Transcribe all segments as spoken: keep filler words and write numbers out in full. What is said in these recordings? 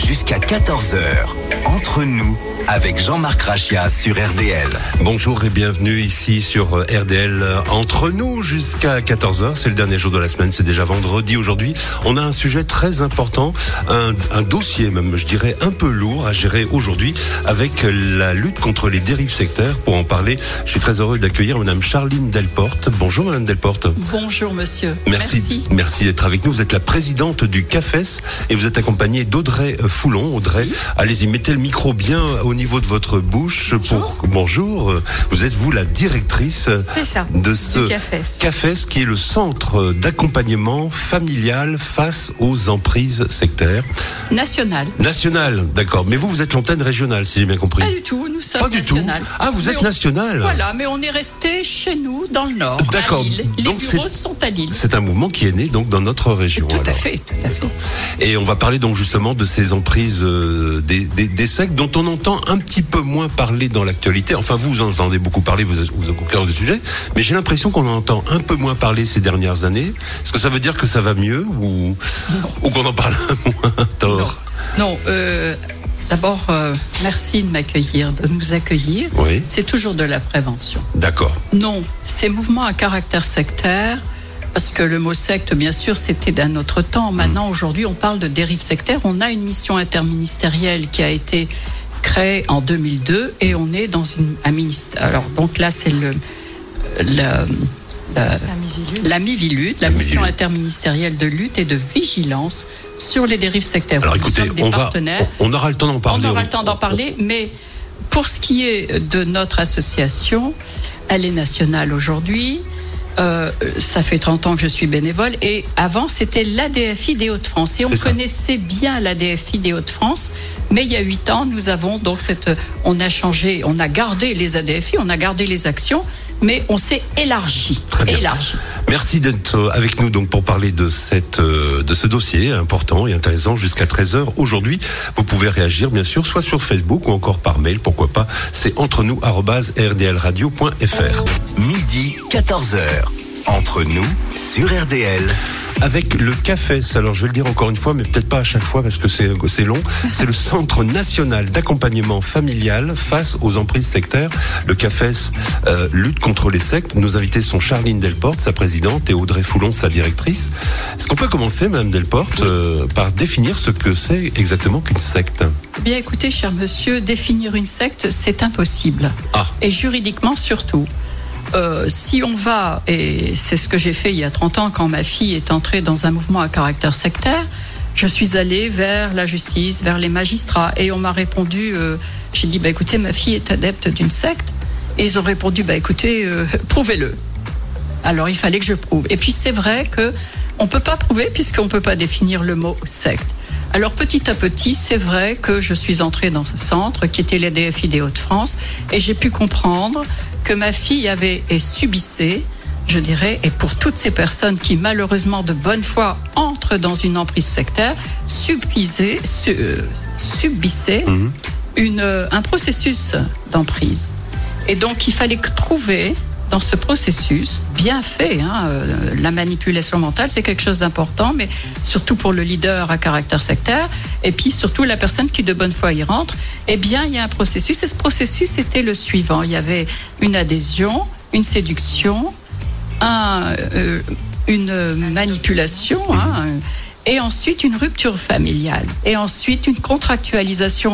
jusqu'à quatorze heures. Entre nous, avec Jean-Marc Rachia sur R D L. Bonjour et bienvenue ici sur R D L. Entre nous jusqu'à quatorze heures, c'est le dernier jour de la semaine, c'est déjà vendredi aujourd'hui. On a un sujet très important, un, un dossier même, je dirais, un peu lourd à gérer aujourd'hui avec la lutte contre les dérives sectaires. Pour en parler, je suis très heureux d'accueillir Madame Charline Delporte. Bonjour Madame Delporte. Bonjour Monsieur. Merci. Merci, Merci d'être avec nous. Vous êtes la présidente du CAFES et vous êtes accompagnée d'Audrey Foulon. Audrey, oui. Allez-y, mettez le micro bien au niveau de votre bouche. Bonjour. Pour... Bonjour. Vous êtes vous la directrice C'est ça, de ce CAFES. CAFES qui est le centre d'accompagnement familial face aux emprises sectaires. National. National, d'accord. Mais vous, vous êtes l'antenne régionale, si j'ai bien compris. Pas du tout, nous sommes Pas du national. tout. Ah, vous mais êtes on... national. Voilà, mais on est resté chez nous, dans le Nord, d'accord. à Lille. Les donc bureaux c'est... sont à Lille. C'est un mouvement qui est né donc dans notre région. Tout alors. à fait, tout à fait. Et on va parler donc justement de ces emprises euh, des, des, des sectes dont on entend un petit peu moins parler dans l'actualité. Enfin, vous, vous en entendez beaucoup parler, vous êtes, vous êtes au cœur du sujet, mais j'ai l'impression qu'on en entend un peu moins parler ces dernières années. Est-ce que ça veut dire que ça va mieux ou, ou qu'on en parle moins tort? Non, non euh, d'abord, euh, merci de m'accueillir, de nous accueillir. Oui. C'est toujours de la prévention. D'accord. Non, ces mouvements à caractère sectaire, parce que le mot secte, bien sûr, c'était d'un autre temps. Maintenant, mmh. aujourd'hui, on parle de dérive sectaire. On a une mission interministérielle qui a été créée en deux mille deux et on est dans une, un ministère. Alors, donc là, c'est le, le, la, la MIVILUD, la mission interministérielle de lutte et de vigilance sur les dérives sectaires. Alors, écoutez, on, va, on, on aura le temps d'en parler. On aura le temps d'en parler, mais pour ce qui est de notre association, elle est nationale aujourd'hui. Euh, ça fait trente ans que je suis bénévole et avant c'était l'A D F I des Hauts-de-France et on connaissait bien l'A D F I des Hauts-de-France, mais il y a huit ans nous avons donc cette, on a changé, on a gardé les A D F I, on a gardé les actions, mais on s'est élargi. Très bien. élargi. Merci d'être avec nous donc pour parler de cette de ce dossier important et intéressant jusqu'à treize heures aujourd'hui. Vous pouvez réagir bien sûr soit sur Facebook ou encore par mail, pourquoi pas. C'est entre nous arobase r d l radio point f r. Midi quatorze heures. Entre nous sur R D L. Avec le CAFES, alors je vais le dire encore une fois, mais peut-être pas à chaque fois parce que c'est, c'est long, c'est le Centre National d'Accompagnement Familial face aux emprises sectaires. Le CAFES euh, lutte contre les sectes. Nos invités sont Charline Delporte, sa présidente, et Audrey Foulon, sa directrice. Est-ce qu'on peut commencer, Madame Delporte, euh, par définir ce que c'est exactement qu'une secte ? Bien écoutez, cher monsieur, définir une secte, c'est impossible. Ah. Et juridiquement surtout. Euh, si on va, et c'est ce que j'ai fait il y a trente ans quand ma fille est entrée dans un mouvement à caractère sectaire, je suis allée vers la justice, vers les magistrats et on m'a répondu, euh, j'ai dit bah écoutez ma fille est adepte d'une secte et ils ont répondu bah écoutez euh, prouvez-le. Alors il fallait que je prouve et puis c'est vrai que on peut pas prouver puisqu'on peut pas définir le mot secte. Alors petit à petit, c'est vrai que je suis entrée dans ce centre qui était l'A D F I des Hauts-de-France et j'ai pu comprendre que ma fille avait et subissait, je dirais, et pour toutes ces personnes qui malheureusement de bonne foi entrent dans une emprise sectaire, subissaient, su, subissaient mmh. une, un processus d'emprise. Et donc il fallait trouver dans ce processus, bien fait, hein, euh, la manipulation mentale, c'est quelque chose d'important, mais surtout pour le leader à caractère sectaire, et puis surtout la personne qui de bonne foi y rentre, eh bien, il y a un processus, et ce processus était le suivant. Il y avait une adhésion, une séduction, un, euh, une manipulation, hein, et ensuite une rupture familiale, et ensuite une contractualisation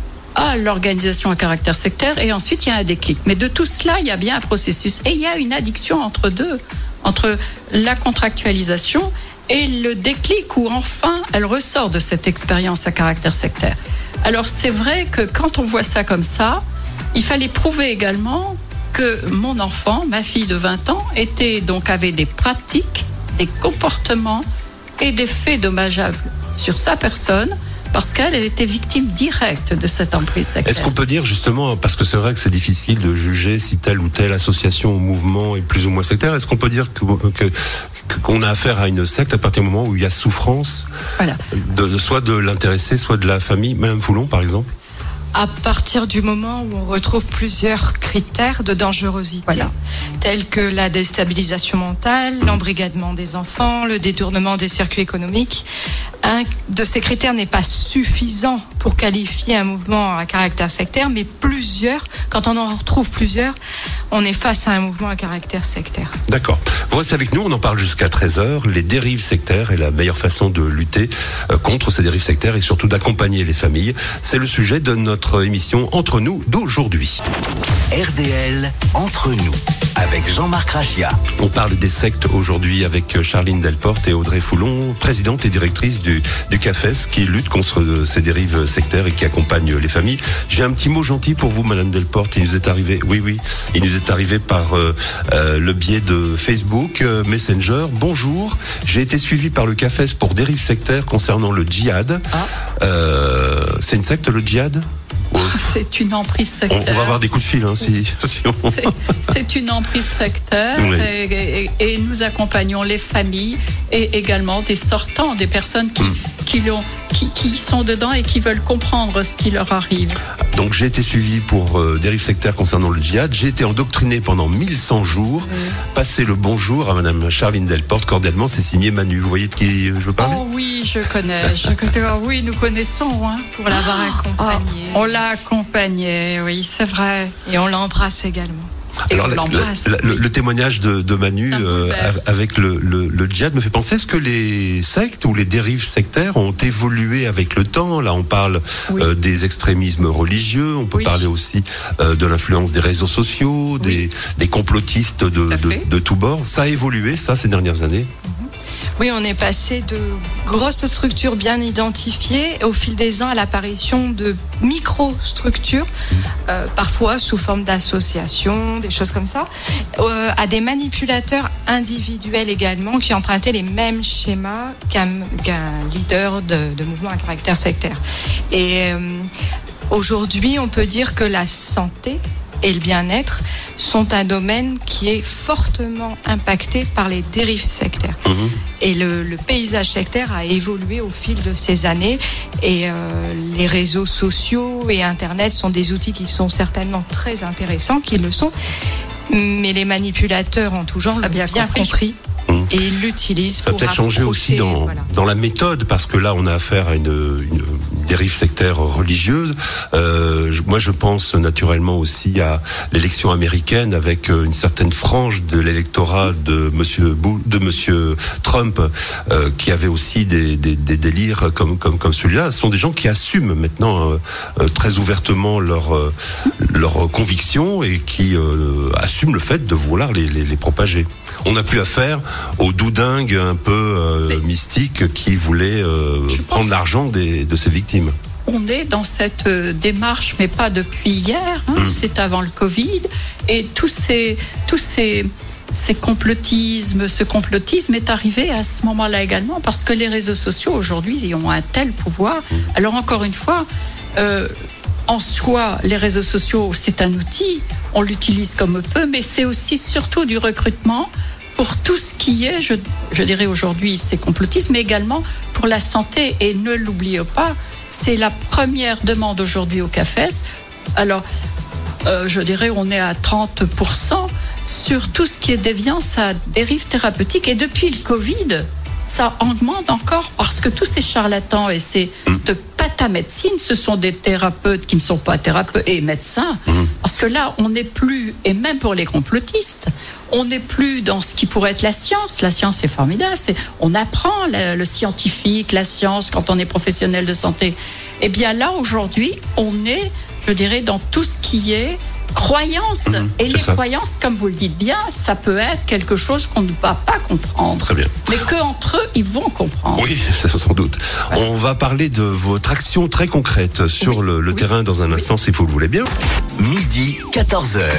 à l'organisation à caractère sectaire et ensuite il y a un déclic. Mais de tout cela, il y a bien un processus et il y a une addiction entre deux, entre la contractualisation et le déclic où enfin elle ressort de cette expérience à caractère sectaire. Alors c'est vrai que quand on voit ça comme ça, il fallait prouver également que mon enfant, ma fille de vingt ans, était donc avait des pratiques, des comportements et des faits dommageables sur sa personne, parce qu'elle elle était victime directe de cette emprise sectaire. Est-ce qu'on peut dire justement, parce que c'est vrai que c'est difficile de juger si telle ou telle association ou mouvement est plus ou moins sectaire, est-ce qu'on peut dire que, que, qu'on a affaire à une secte à partir du moment où il y a souffrance, voilà, de, soit de l'intéressé, soit de la famille, Madame Foulon par exemple ? À partir du moment où on retrouve plusieurs critères de dangerosité, voilà. tels que la déstabilisation mentale, l'embrigadement des enfants, le détournement des circuits économiques, un de ces critères n'est pas suffisant pour qualifier un mouvement à caractère sectaire, mais plusieurs, quand on en retrouve plusieurs, on est face à un mouvement à caractère sectaire. D'accord. Vous restez avec nous, on en parle jusqu'à treize heures, les dérives sectaires et la meilleure façon de lutter contre ces dérives sectaires et surtout d'accompagner les familles. C'est le sujet de notre émission Entre nous d'aujourd'hui. R D L Entre nous, avec Jean-Marc Rachia. On parle des sectes aujourd'hui avec Charline Delporte et Audrey Foulon, présidente et directrice du, du CAFES, qui lutte contre ces dérives sectaires et qui accompagne les familles. J'ai un petit mot gentil pour vous, Madame Delporte. Il nous est arrivé, oui, oui, il nous est arrivé par euh, euh, le biais de Facebook, euh, Messenger. Bonjour, j'ai été suivi par le CAFES pour dérives sectaires concernant le djihad. Ah. Euh, c'est une secte, le djihad ? C'est une emprise sectaire. On, on va avoir des coups de fil, hein, si, si on... c'est, c'est une emprise sectaire, oui. et, et, et nous accompagnons les familles et également des sortants, des personnes qui, mm. qui, l'ont, qui, qui sont dedans et qui veulent comprendre ce qui leur arrive. Donc j'ai été suivi pour euh, dérive sectaire concernant le djihad. J'ai été endoctriné pendant mille cent jours. Oui. Passez le bonjour à Madame Charline Delporte. Cordialement, c'est signé Manu. Vous voyez de qui je veux parler ? Oh oui, je connais. Je connais. Oui, nous connaissons. Hein. Pour l'avoir accompagné. Oh, on l'a accompagné, oui, c'est vrai. Et on l'embrasse également. Alors, la, la, la, le, le témoignage de, de Manu euh, avec le, le, le djihad me fait penser, est-ce que les sectes ou les dérives sectaires ont évolué avec le temps ? Là, on parle oui. euh, des extrémismes religieux, on peut oui. parler aussi euh, de l'influence des réseaux sociaux, oui. des, des complotistes de, de, de tous bords. Ça a évolué, ça, ces dernières années ? Oui, on est passé de grosses structures bien identifiées au fil des ans à l'apparition de micro-structures, euh, parfois sous forme d'associations, des choses comme ça, euh, à des manipulateurs individuels également qui empruntaient les mêmes schémas qu'un, qu'un leader de, de mouvement à caractère sectaire. Et euh, aujourd'hui, on peut dire que la santé et le bien-être sont un domaine qui est fortement impacté par les dérives sectaires. Mmh. Et le, le paysage sectaire a évolué au fil de ces années et euh, les réseaux sociaux et Internet sont des outils qui sont certainement très intéressants, qui le sont, mais les manipulateurs en tout genre l'ont bien, bien compris. compris. Et ils l'utilisent pour ça peut-être changer aussi dans, voilà. dans la méthode, parce que là on a affaire à une, une dérive sectaire religieuse. Euh, moi je pense naturellement aussi à l'élection américaine avec une certaine frange de l'électorat de Monsieur Bou, de Monsieur Trump euh, qui avait aussi des, des, des délires comme, comme, comme celui-là. Ce sont des gens qui assument maintenant euh, très ouvertement leurs euh, leur convictions et qui euh, assument le fait de vouloir les, les, les propager. On n'a plus affaire aux doudingues un peu euh, mystiques qui voulaient euh, prendre l'argent des, de ses victimes. On est dans cette euh, démarche, mais pas depuis hier, hein, mmh. c'est avant le Covid, et tous ces, tous ces, ces complotismes, ce complotisme est arrivé à ce moment-là également, parce que les réseaux sociaux aujourd'hui, ils ont un tel pouvoir. Mmh. Alors encore une fois, euh, en soi, les réseaux sociaux, c'est un outil, on l'utilise comme on peut, mais c'est aussi surtout du recrutement pour tout ce qui est, je, je dirais aujourd'hui, c'est complotisme, mais également pour la santé. Et ne l'oubliez pas, c'est la première demande aujourd'hui au CAFES. Alors, euh, je dirais, on est à trente pour cent sur tout ce qui est déviance à dérive thérapeutique. Et depuis le Covid, ça augmente encore parce que tous ces charlatans et ces de patamédecine, ce sont des thérapeutes qui ne sont pas thérapeutes et médecins. Mmh. Parce que là, on n'est plus, et même pour les complotistes, on n'est plus dans ce qui pourrait être la science. La science, c'est formidable. C'est, on apprend le, le scientifique, la science, quand on est professionnel de santé. Eh bien là, aujourd'hui, on est, je dirais, dans tout ce qui est croyances. Mmh, et les ça. croyances, comme vous le dites bien, ça peut être quelque chose qu'on ne va pas comprendre. Très bien. Mais qu'entre eux, ils vont comprendre. Oui, sans doute. Ouais. On va parler de votre action très concrète sur oui, le, le oui. terrain dans un instant, oui. si vous le voulez bien. Midi, quatorze heures.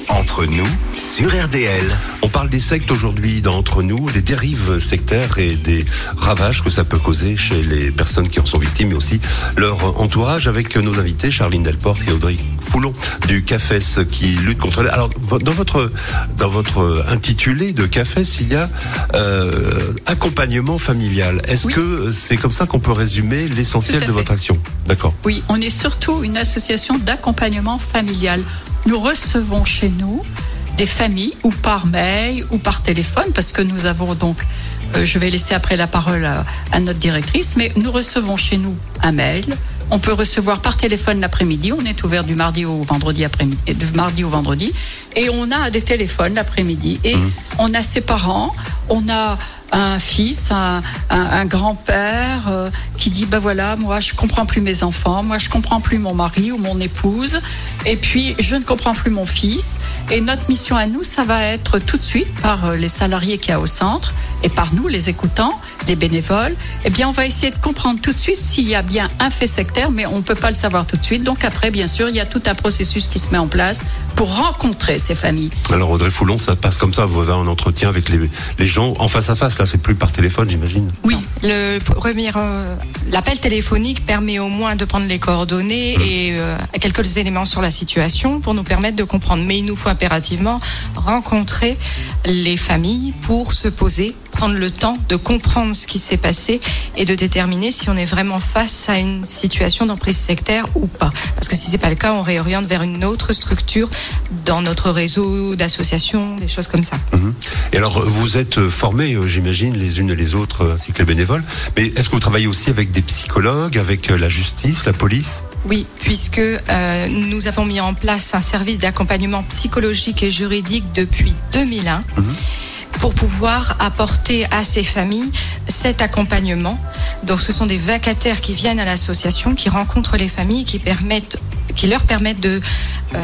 Entre nous sur R D L. On parle des sectes aujourd'hui dans Entre nous, des dérives sectaires et des ravages que ça peut causer chez les personnes qui en sont victimes, mais aussi leur entourage, avec nos invités Charline Delporte et Audrey Foulon du CAFES qui lutte contre les... Alors, dans votre, dans votre intitulé de CAFES, il y a euh, accompagnement familial. Est-ce oui. que c'est comme ça qu'on peut résumer l'essentiel de fait. votre action? D'accord. Oui, on est surtout une association d'accompagnement familial. Nous recevons chez nous des familles, ou par mail, ou par téléphone, parce que nous avons donc, euh, je vais laisser après la parole à, à notre directrice, mais nous recevons chez nous un mail. On peut recevoir par téléphone l'après-midi. On est ouvert du mardi au vendredi après-midi, du mardi au vendredi, et on a des téléphones l'après-midi. Et mmh. on a ses parents, on a un fils, un, un, un grand-père euh, qui dit ben voilà, moi je comprends plus mes enfants, moi je comprends plus mon mari ou mon épouse, et puis je ne comprends plus mon fils. Et notre mission à nous, ça va être tout de suite par les salariés qu'il y a au centre et par nous, les écoutants, les bénévoles. Eh bien, on va essayer de comprendre tout de suite s'il y a bien un fait sectaire, mais on ne peut pas le savoir tout de suite. Donc après, bien sûr, il y a tout un processus qui se met en place pour rencontrer ces familles. Alors Audrey Foulon, ça passe comme ça, vous avez un entretien avec les, les gens en face à face, là c'est plus par téléphone, j'imagine. Oui, le premier euh, l'appel téléphonique permet au moins de prendre les coordonnées mmh. et euh, quelques éléments sur la situation pour nous permettre de comprendre. Mais il nous faut impérativement rencontrer les familles pour se poser, prendre le temps de comprendre ce qui s'est passé et de déterminer si on est vraiment face à une situation d'emprise sectaire ou pas. Parce que si c'est pas le cas, on réoriente vers une autre structure dans notre réseau d'associations, des choses comme ça. Mmh. Et alors, vous êtes formés, j'imagine, les unes et les autres, ainsi que les bénévoles. Mais est-ce que vous travaillez aussi avec des psychologues, avec la justice, la police ? Oui, puisque euh, nous avons mis en place un service d'accompagnement psychologique et juridique depuis deux mille un. Mmh. Pour pouvoir apporter à ces familles cet accompagnement. Donc ce sont des vacataires qui viennent à l'association, qui rencontrent les familles, qui permettent, qui leur permettent de, euh,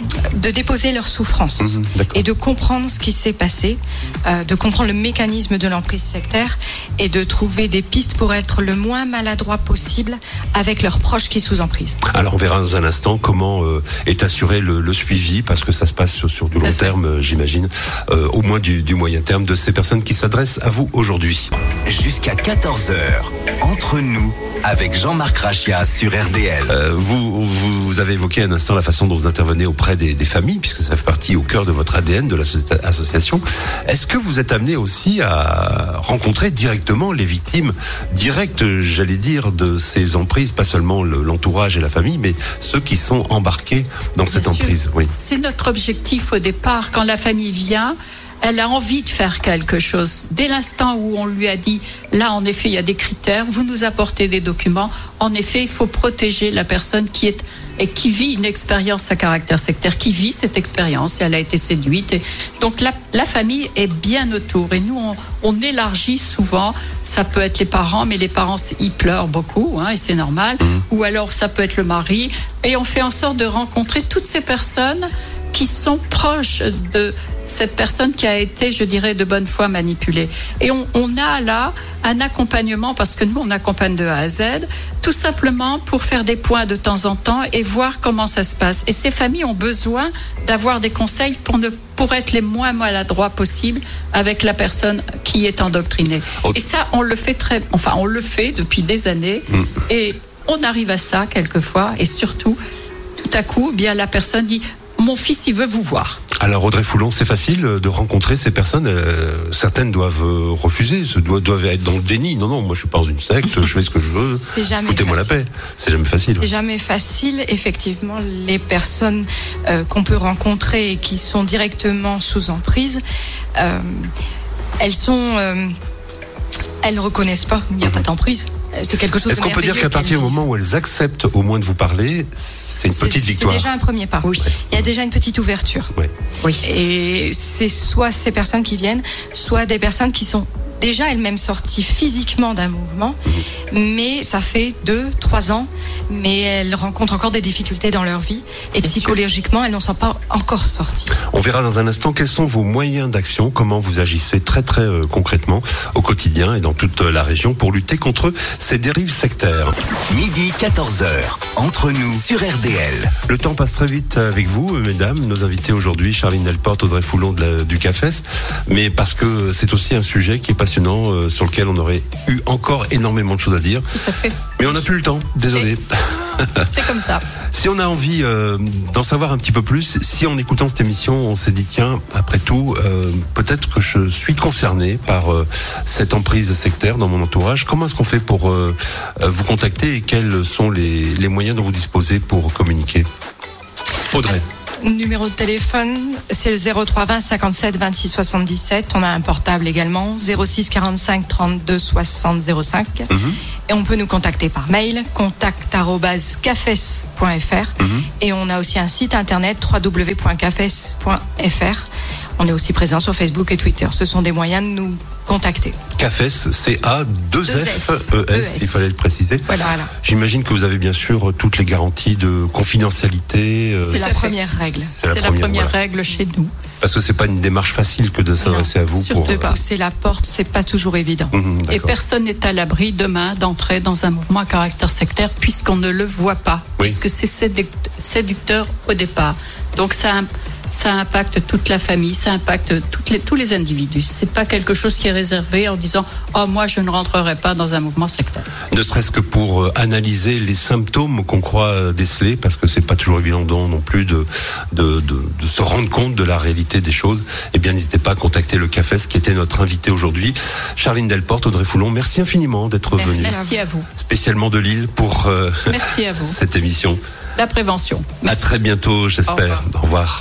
de déposer leurs souffrances mmh, et de comprendre ce qui s'est passé, euh, de comprendre le mécanisme de l'emprise sectaire et de trouver des pistes pour être le moins maladroit possible avec leurs proches qui sous emprise. Alors on verra dans un instant comment euh, est assuré le, le suivi, parce que ça se passe sur, sur du long terme, euh, j'imagine, euh, au moins du, du moyen terme de ces personnes qui s'adressent à vous aujourd'hui. Jusqu'à quatorze heures, Entre nous, avec Jean-Marc Rachia sur R D L. Euh, vous, vous avez évoqué un instant la façon dont vous intervenez auprès des, des familles, puisque ça fait partie au cœur de votre A D N de l'association. Est-ce que vous êtes amené aussi à rencontrer directement les victimes directes, j'allais dire, de ces emprises, pas seulement le, l'entourage et la famille, mais ceux qui sont embarqués dans Bien cette sûr. emprise? Oui. C'est notre objectif au départ. Quand la famille vient, elle a envie de faire quelque chose. Dès l'instant où on lui a dit, là, en effet, il y a des critères, vous nous apportez des documents. En effet, il faut protéger la personne qui est et qui vit une expérience à caractère sectaire, qui vit cette expérience, et elle a été séduite. Et donc la, la famille est bien autour. Et nous, on, on élargit souvent. Ça peut être les parents, mais les parents, ils pleurent beaucoup, hein, et c'est normal. Mmh. Ou alors, ça peut être le mari. Et on fait en sorte de rencontrer toutes ces personnes qui sont proches de cette personne qui a été, je dirais, de bonne foi manipulée. Et on, on a là un accompagnement, parce que nous, on accompagne de A à Z, tout simplement pour faire des points de temps en temps et voir comment ça se passe. Et ces familles ont besoin d'avoir des conseils pour, ne, pour être les moins maladroits possibles avec la personne qui est endoctrinée. Oh. Et ça, on le fait très, enfin, on le fait depuis des années. Mm. Et on arrive à ça quelquefois. Et surtout, tout à coup, bien la personne dit, mon fils, il veut vous voir. Alors Audrey Foulon, c'est facile de rencontrer ces personnes. Euh, certaines doivent refuser, doivent, doivent être dans le déni. Non, non, moi je suis pas dans une secte, je fais ce que je veux. C'est jamais Foutez-moi facile. la paix. C'est jamais facile. C'est jamais facile. Effectivement, les personnes euh, qu'on peut rencontrer et qui sont directement sous emprise, euh, elles sont, euh, elles reconnaissent pas. Il n'y a pas d'emprise. C'est quelque chose. Est-ce qu'on peut dire qu'à partir du moment où elles acceptent au moins de vous parler, c'est une c'est, petite victoire? C'est déjà un premier pas. Oui. Il y a déjà une petite ouverture. Oui. Oui. Et c'est soit ces personnes qui viennent, soit des personnes qui sont déjà elles-mêmes sorties physiquement d'un mouvement, mmh. mais ça fait deux, trois ans mais elles rencontrent encore des difficultés dans leur vie et Bien psychologiquement, sûr. elles n'en sont pas encore sorties. On verra dans un instant quels sont vos moyens d'action, comment vous agissez très très euh, concrètement au quotidien et dans toute la région pour lutter contre ces dérives sectaires. Midi quatorze heures, entre nous sur R D L. Le temps passe très vite avec vous, mesdames, nos invités aujourd'hui, Charline Delporte, Audrey Foulon de la, du CAFES, mais parce que c'est aussi un sujet qui est passionnant, euh, sur lequel on aurait eu encore énormément de choses à dire. Tout à fait. Mais on n'a plus le temps, désolé. C'est comme ça. Si on a envie euh, d'en savoir un petit peu plus, si en écoutant cette émission, on s'est dit, tiens, après tout, euh, peut-être que je suis concerné par euh, cette emprise sectaire dans mon entourage, comment est-ce qu'on fait pour euh, vous contacter et quels sont les, les moyens dont vous disposez pour communiquer? Audrey. Numéro de téléphone, c'est le zéro trois vingt cinquante-sept vingt-six soixante-dix-sept. On a un portable également, zéro six quarante-cinq trente-deux soixante zéro cinq. Mm-hmm. Et on peut nous contacter par mail, contact arobase cafes point f r. Mm-hmm. Et on a aussi un site internet w w w point cafes point f r. On est aussi présent sur Facebook et Twitter. Ce sont des moyens de nous contacter. CAFES, C A deux F E S, il fallait le préciser. Voilà, voilà. J'imagine que vous avez bien sûr toutes les garanties de confidentialité. Euh, c'est la première règle. C'est la, c'est la première voilà. règle chez nous. Parce que c'est pas une démarche facile que de s'adresser non, à vous pour de pousser la porte, c'est pas toujours évident. Mmh, et personne n'est à l'abri demain d'entrer dans un mouvement à caractère sectaire puisqu'on ne le voit pas, oui. puisque c'est séducteur au départ. Donc ça, ça impacte toute la famille, ça impacte toutes les, tous les individus. C'est pas quelque chose qui est réservé en disant oh moi je ne rentrerai pas dans un mouvement sectaire. Ne serait-ce que pour euh, analyser les symptômes qu'on croit déceler, parce que c'est pas toujours évident non plus de, de, de, de se rendre compte de la réalité des choses. Eh bien n'hésitez pas à contacter le CAFES qui était notre invité aujourd'hui. Charline Delporte, Audrey Foulon, merci infiniment d'être venue. Merci à vous. Spécialement de Lille pour euh, merci à vous. cette émission. La prévention. Merci. À très bientôt, j'espère. Au revoir. Au revoir.